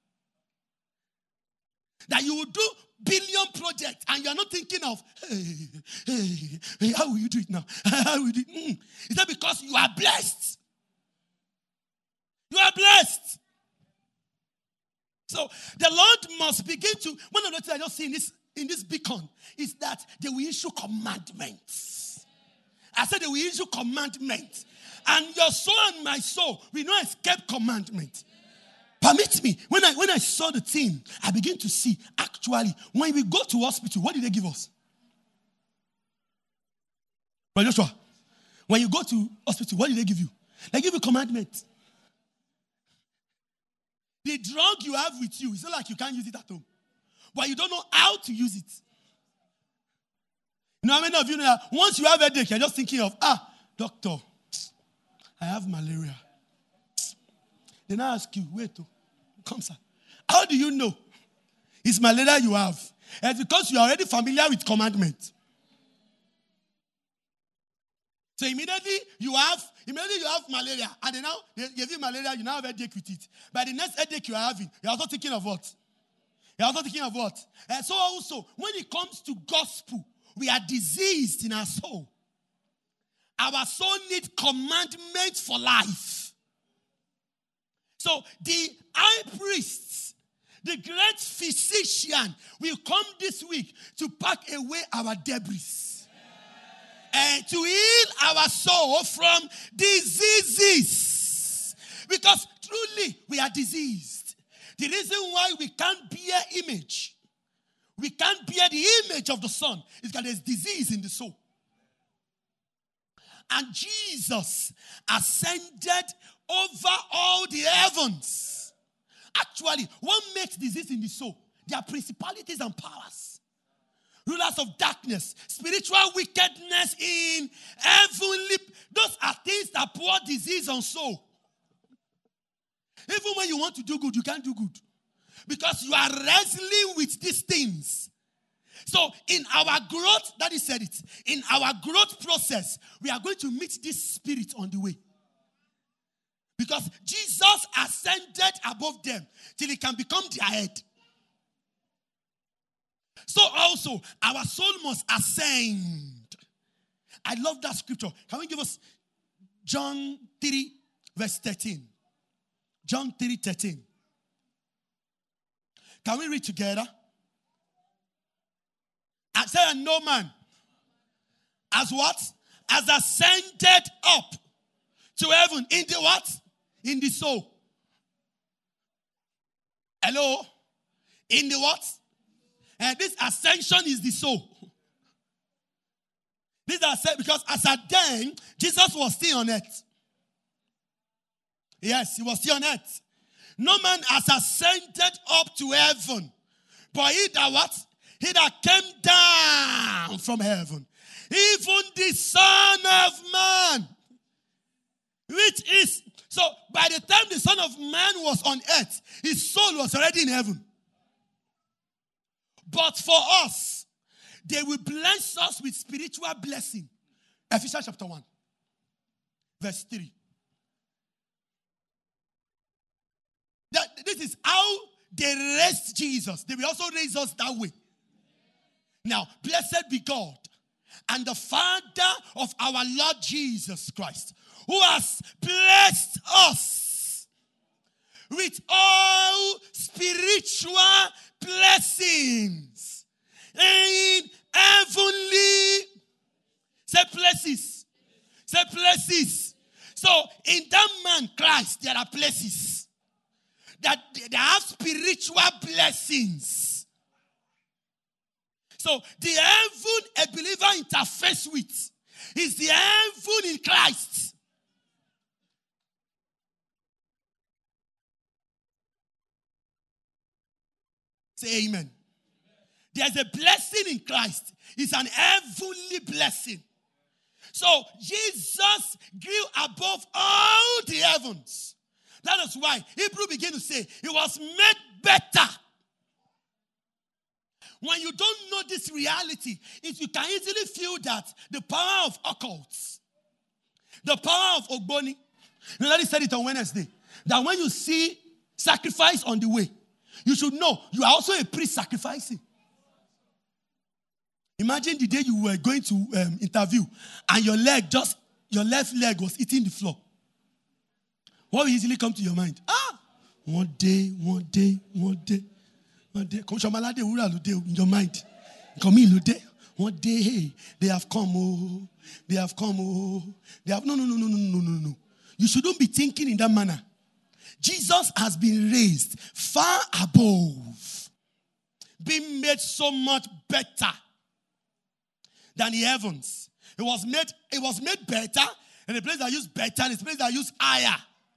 [SPEAKER 3] That you will do billion projects and you are not thinking of, hey, hey, hey, how will you do it now? How will you do it? Mm. Is that because you are blessed? You are blessed. So the Lord must begin to, one of the things I just see in this, in this beacon is that they will issue commandments. I said they will issue commandments. And your soul and my soul will not escape commandment. Permit me. When I when I saw the thing, I begin to see, actually, when we go to hospital, what did they give us? But Joshua, when you go to hospital, what did they give you? They give you commandment. The drug you have with you, it's not like you can't use it at home. But you don't know how to use it. You know how many of you know that once you have a headache, you're just thinking of, ah, doctor, I have malaria. Then I ask you, wait, oh, come sir. How do you know it's malaria you have? It's because you are already familiar with commandment. So immediately you have, immediately you have malaria, and then now they give you malaria, you now have a headache with it. But the next headache you are having, you're also thinking of what? You're also thinking of what? And so also, when it comes to gospel, we are diseased in our soul. Our soul needs commandments for life. So the high priests, the great physician, will come this week to pack away our debris. And to heal our soul from diseases. Because truly we are diseased. The reason why we can't bear image, we can't bear the image of the Son, is because there's disease in the soul. And Jesus ascended over all the heavens. Actually, what makes disease in the soul? There are principalities and powers. Rulers of darkness, spiritual wickedness in heavenly. Those are things that pour disease on soul. Even when you want to do good, you can't do good. Because you are wrestling with these things. So in our growth, Daddy said it, in our growth process, we are going to meet this spirit on the way. Because Jesus ascended above them till he can become their head. So also, our soul must ascend. I love that scripture. Can we give us John three, verse thirteen? John three, thirteen. Can we read together? I said, no man as what? As ascended up to heaven in the what? In the soul. Hello? In the what? And this ascension is the soul. This is because as at then, Jesus was still on earth. Yes, he was still on earth. No man has ascended up to heaven, but he that what? He that came down from heaven. Even the Son of Man. Which is, so by the time the Son of Man was on earth, his soul was already in heaven. But for us, they will bless us with spiritual blessing. Ephesians chapter one, verse three. That, this is how they raised Jesus. They will also raise us that way. Now, blessed be God and the Father of our Lord Jesus Christ, who has blessed us with all spiritual blessings in heavenly, say places, say places. So in that man Christ, there are places that they have spiritual blessings. So the heaven a believer interfaces with is the heaven in Christ. Say amen. There's a blessing in Christ. It's an heavenly blessing. So Jesus grew above all the heavens. That is why Hebrew began to say, it was made better. when you don't know this reality, it, you can easily feel that the power of occults, the power of Ogboni. You know, said it on Wednesday, that when you see sacrifice on the way, you should know you are also a priest sacrificing. Imagine the day you were going to um, interview and your leg just, your left leg was hitting the floor. What will easily come to your mind? Ah, one day, one day, one day, one day. In your mind. One day, hey, they have come, oh, they have come, oh, they have, no, no, no, no, no, no, no, no. You shouldn't be thinking in that manner. Jesus has been raised far above, being made so much better than the heavens. It was made, it was made better, and the place that use better, and the place that use higher.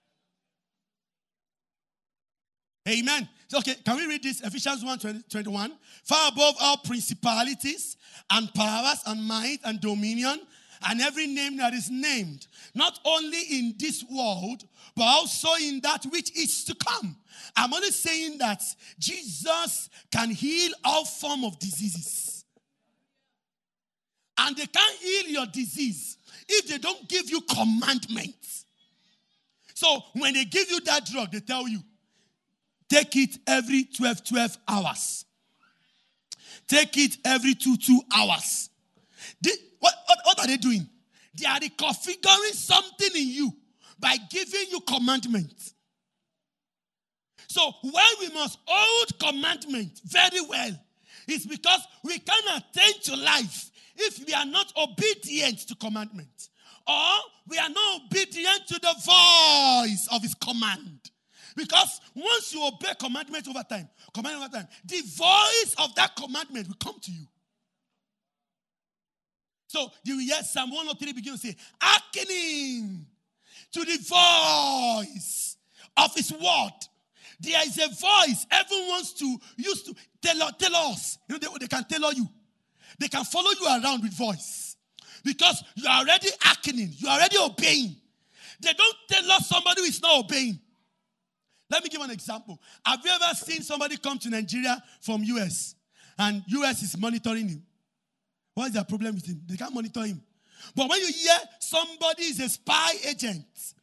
[SPEAKER 3] Amen. So, okay, can we read this? Ephesians one twenty-one. Far above all principalities and powers and might and dominion and every name that is named, not only in this world, but also in that which is to come. I'm only saying that Jesus can heal all form of diseases. And they can't heal your disease if they don't give you commandments. So when they give you that drug, they tell you, take it every twelve, twelve hours. Take it every two, two hours. They, what, what, what are they doing? They are reconfiguring something in you by giving you commandments. So why we must hold commandment very well is because we cannot attain to life if we are not obedient to commandment, or we are not obedient to the voice of his command. Because once you obey commandment over time, commandment over time, the voice of that commandment will come to you. So you will hear Psalm one oh three begin to say, hearkening to the voice of his word. There is a voice everyone wants to use to tell, tell us. You know, they, they can tell you. They can follow you around with voice. Because you are already hearkening. You are already obeying. They don't tell us somebody who is not obeying. Let me give an example. Have you ever seen somebody come to Nigeria from U S and U S is monitoring him? What is their problem with him? They can't monitor him. But when you hear somebody is a spy agent,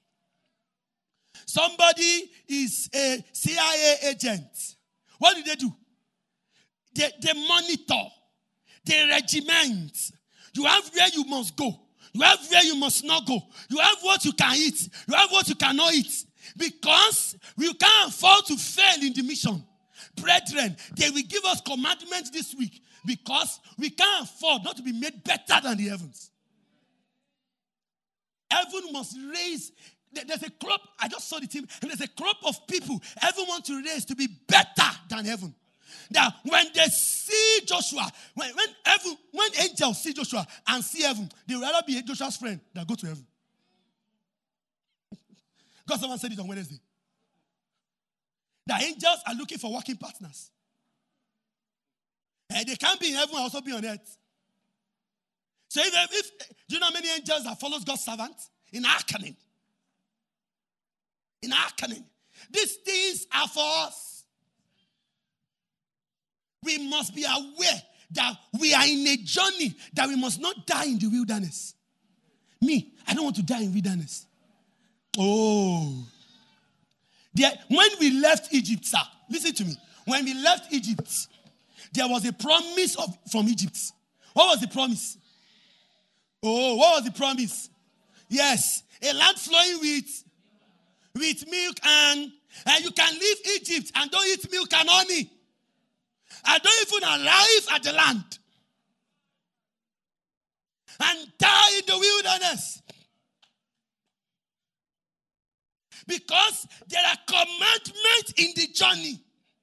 [SPEAKER 3] somebody is a C I A agent, what do they do? They, they monitor. They regiment. You have where you must go. You have where you must not go. You have what you can eat. You have what you cannot eat. Because we can't afford to fail in the mission. Brethren, they will give us commandments this week because we can't afford not to be made better than the heavens. Heaven must raise. There's a crop. I just saw the team. And there's a crop of people heaven wants to raise to be better than heaven. That when they see Joshua, when, when, heaven, when angels see Joshua and see heaven, they will rather be Joshua's friend than go to heaven. God, someone said it on Wednesday. The angels are looking for working partners. And they can't be in heaven and also be on earth. So if, if do you know how many angels that follows God's servants? In hearkening. In hearkening. These things are for us. We must be aware that we are in a journey that we must not die in the wilderness. Me, I don't want to die in wilderness. Oh. There, when we left Egypt, sir, listen to me. When we left Egypt, there was a promise of from Egypt. What was the promise? Oh, what was the promise? Yes, a land flowing with, with milk and, and you can leave Egypt and don't eat milk and honey. I don't even arrive at the land and die in the wilderness. Because there are commandments in the journey.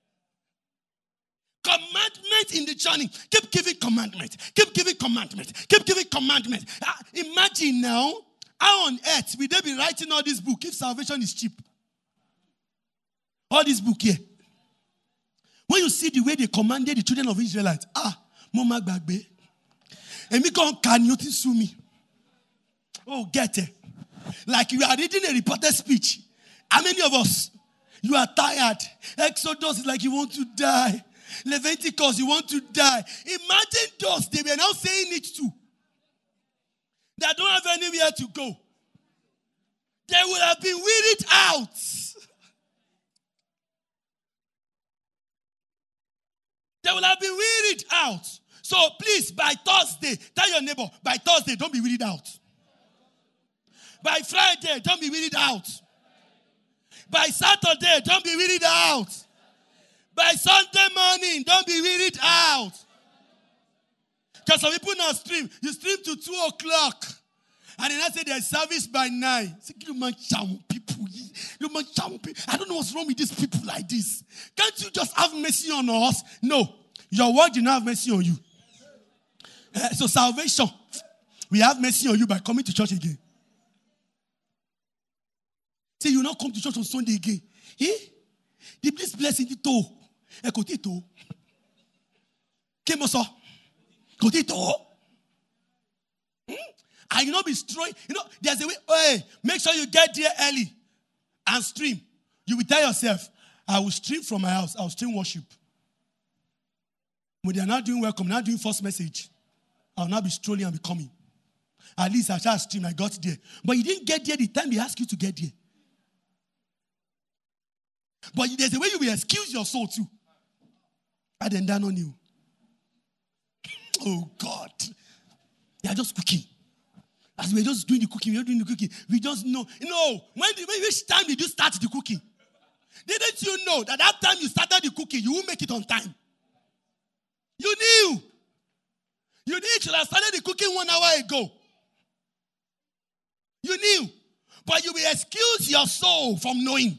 [SPEAKER 3] Commandments in the journey. Keep giving commandments. Keep giving commandments. Keep giving commandments. Uh, imagine now, how on earth will they be writing all this book if salvation is cheap? All this book here. When you see the way they commanded the children of Israelites, ah, Mama Bagbe, and me come can you sue me? Oh, get it. Like you are reading a reported speech. How many of us, you are tired? Exodus is like you want to die. Leviticus, you want to die. Imagine those, they were now saying it too. They don't have anywhere to go. They would have been wearied out. They will have been wearied out. So please, by Thursday, tell your neighbor, by Thursday, don't be wearied out. By Friday, don't be wearied out. By Saturday, don't be wearied out. By Sunday morning, don't be wearied out. Because some people now stream, you stream to two o'clock. And then I say there's service by nine. Say, you man, people. You man, people. I don't know what's wrong with these people like this. Can't you just have mercy on us? No. Your word did not have mercy on you. Uh, so salvation, we have mercy on you by coming to church again. Say, you will not come to church on Sunday again. Eh? The place blessing the toe. E kote to. Kemo so. Kote to. And you not be destroying. You know, there's a way. Hey, make sure you get there early and stream. You will tell yourself, I will stream from my house. I will stream worship. When they are not doing welcome, not doing first message, I will not be strolling and be coming. At least I shall stream. I got there. But you didn't get there the time they asked you to get there. But there's a way you will excuse your soul too. I then down on you. Oh God. They are just cooking. As we're just doing the cooking, we're doing the cooking. We just know. You know, when, when which time did you start the cooking? Didn't you know that that time you started the cooking, you won't make it on time? You knew. You knew you should have started the cooking one hour ago. You knew. But you will excuse your soul from knowing.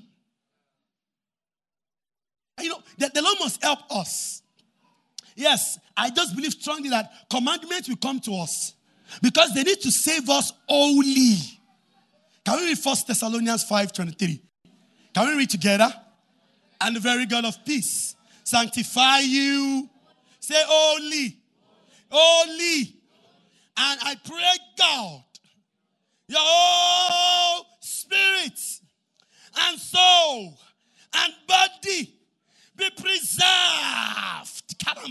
[SPEAKER 3] And you know, the, the Lord must help us. Yes, I just believe strongly that commandments will come to us. Because they need to save us wholly. Can we read First Thessalonians five twenty-three? Can we read together? And the very God of peace sanctify you. Say holy. Holy. And I pray God, your whole spirit and soul and body be preserved.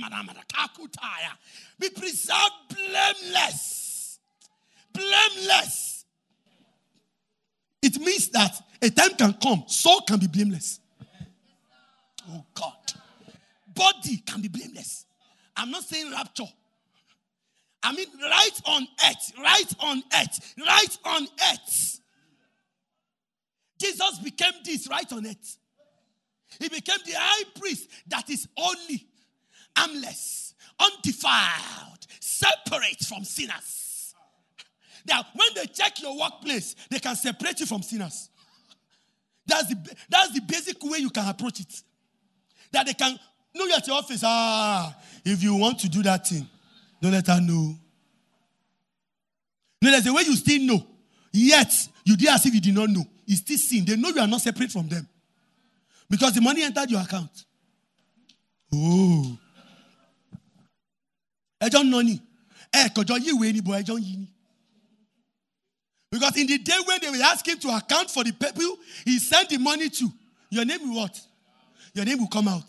[SPEAKER 3] Be preserved blameless. Blameless. It means that a time can come, soul can be blameless. Oh God. Body can be blameless. I'm not saying rapture. I mean right on earth. Right on earth. Right on earth. Jesus became this right on earth. He became the high priest that is holy, harmless, undefiled, separate from sinners. Now, when they check your workplace, they can separate you from sinners. That's the, that's the basic way you can approach it. That they can know you at your office. Ah, if you want to do that thing, don't let her know. No, there's a way you still know. Yet, you did as if you did not know. It's still sin. They know you are not separate from them. Because the money entered your account. Oh. I don't know ni. Eh, kojo yi we ni, but I don't yi. Because in the day when they will ask him to account for the people he sent the money to, your name will what? Your name will come out.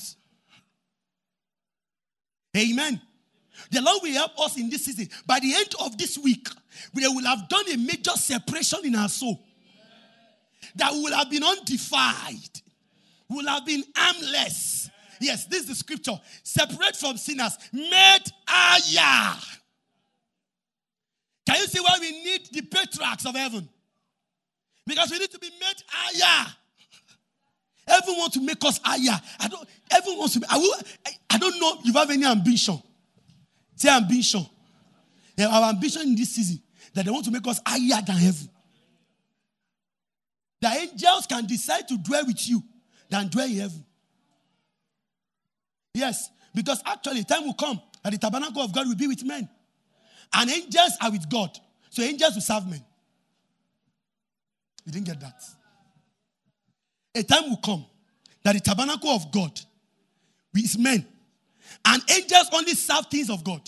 [SPEAKER 3] Amen. The Lord will help us in this season. By the end of this week, we will have done a major separation in our soul. That we will have been undefiled. We will have been harmless. Yes, this is the scripture. Separate from sinners. Made higher. Can you see why we need the patriarchs of heaven? Because we need to be made higher. Everyone wants to make us higher. I don't. Everyone wants to. Be, I will. I, I don't know if you have any ambition. Say ambition. Yeah, our ambition in this season that they want to make us higher than heaven. The angels can decide to dwell with you than dwell in heaven. Yes, because actually time will come that the tabernacle of God will be with men. And angels are with God. So angels will serve men. You didn't get that. A time will come that the tabernacle of God is men. And angels only serve things of God.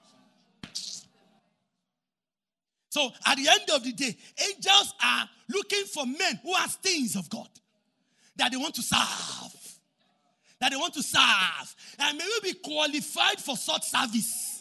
[SPEAKER 3] So at the end of the day, angels are looking for men who have things of God that they want to serve. that they want to serve. And may we be qualified for such service.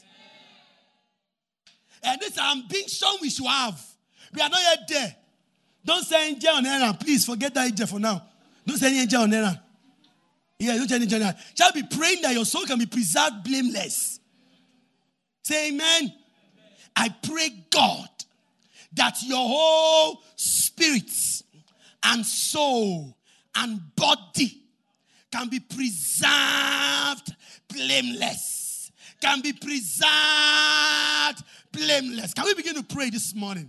[SPEAKER 3] And this ambition we should have. We are not yet there. Don't say angel on errand. Please forget that angel for now. Don't say angel on errand. Yeah, don't say angel on errand. Shall be praying that your soul can be preserved blameless. Say amen. I pray, God, that your whole spirit and soul and body can be preserved blameless. Can be preserved blameless. Can we begin to pray this morning?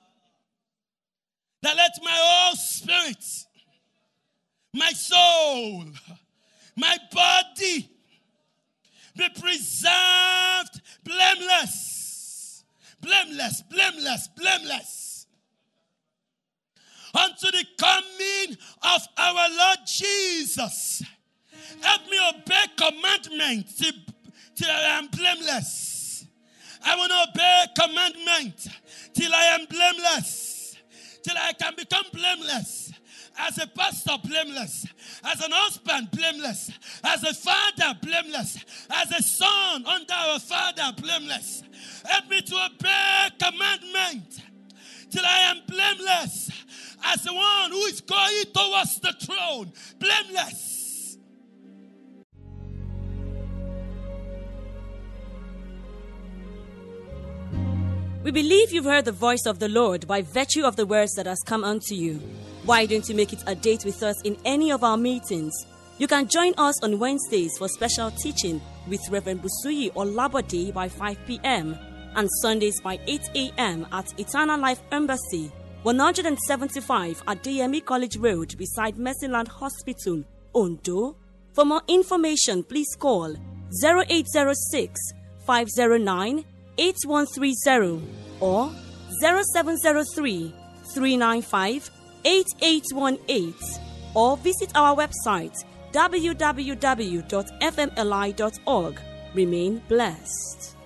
[SPEAKER 3] That let my whole spirit, my soul, my body be preserved blameless. Blameless, blameless, blameless. Unto the coming of our Lord Jesus. Help me obey commandment till, till I am blameless. I will not obey commandment till I am blameless. Till I can become blameless. As a pastor, blameless. As an husband, blameless. As a father, blameless. As a son under our father, blameless. Help me to obey commandment till I am blameless. As the one who is going towards the throne, blameless.
[SPEAKER 2] We believe you've heard the voice of the Lord by virtue of the words that has come unto you. Why don't you make it a date with us in any of our meetings? You can join us on Wednesdays for special teaching with Reverend Busuyi Olabode by five p.m. and Sundays by eight a.m. at Eternal Life Embassy, one seventy-five Adeyemi College Road beside Mercyland Hospital, Ondo. For more information, please call zero eight zero six, five zero nine, eight one three zero or zero seven zero three, three nine five, eight eight one eight or visit our website w w w dot f m l i dot org. Remain blessed.